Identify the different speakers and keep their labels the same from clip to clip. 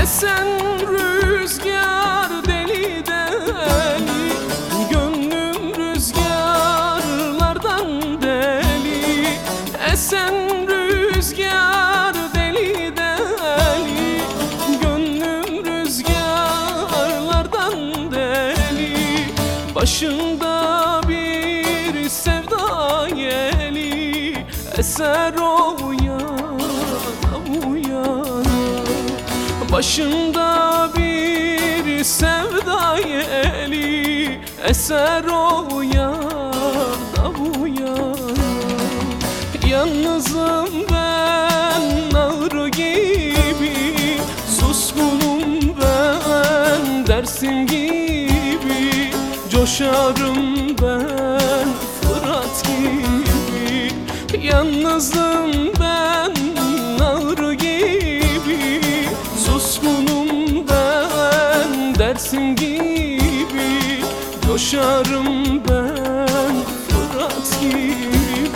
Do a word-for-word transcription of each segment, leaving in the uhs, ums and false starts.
Speaker 1: Esen rüzgar deli deli, gönlüm rüzgarlardan deli. Esen rüzgar deli deli, gönlüm rüzgarlardan deli. Başında bir sevda yeli, eser o yana bu yana. Başında bir sevda yeli, eser o yana bu yana. Yalnızım ben ağrı gibi, suskunum ben dersin gibi. Coşarım ben Fırat gibi. Yalnızım ben ağrı gibi, suskunum ben dersin gibi. Coşarım ben Fırat gibi.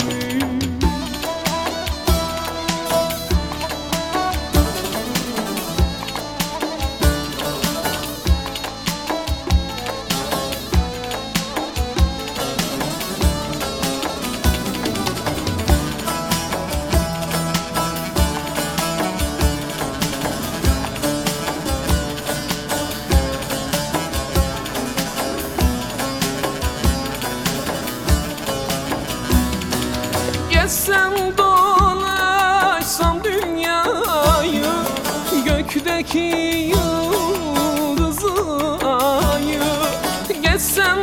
Speaker 1: Gezsem dolaşsam dünyayı, gökteki yıldızı ayı. Gezsem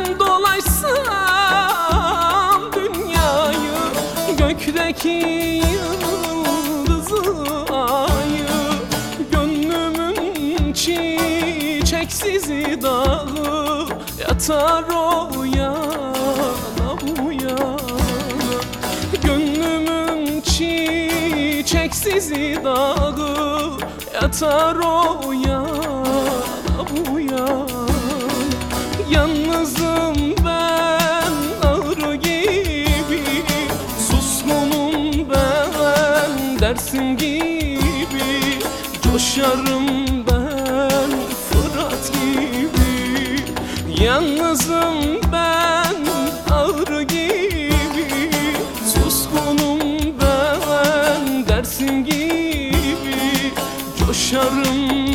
Speaker 1: dolaşsam dünyayı, gökteki yıldızı ayı. Gönlümün çiçeksiz dağı yatar o yana bu yana. Gönlümün çiçeksiz dağı yatar o yana bu yana. Yalnızım ben ağrı gibi, suskunum ben dersin gibi. Coşarım ben Fırat gibi. Yalnızım ben ağrı gibi, suskunum ben dersin gibi. Coşarım